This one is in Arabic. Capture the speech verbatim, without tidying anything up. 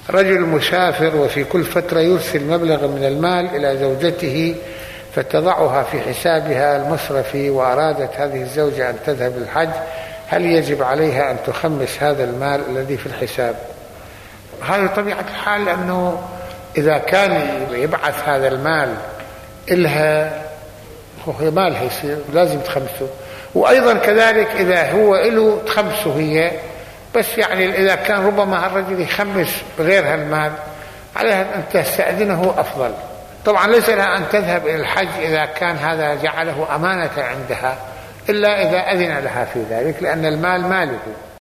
رجل مسافر وفي كل فترة يرسل مبلغ من المال إلى زوجته فتضعها في حسابها المصرفي، وأرادت هذه الزوجة أن تذهب للحج، هل يجب عليها أن تخمس هذا المال الذي في الحساب؟ هذا طبيعة الحال، لأنه إذا كان يبعث هذا المال إلها هو مالها يصير لازم تخمسه، وأيضا كذلك إذا هو إله تخمسه هي، بس يعني إذا كان ربما الرجل يخمس بغير هالمال عليها أن تستأذنه أفضل. طبعا ليس لها أن تذهب إلى الحج إذا كان هذا جعله أمانة عندها، إلا إذا أذن لها في ذلك، لأن المال ماله.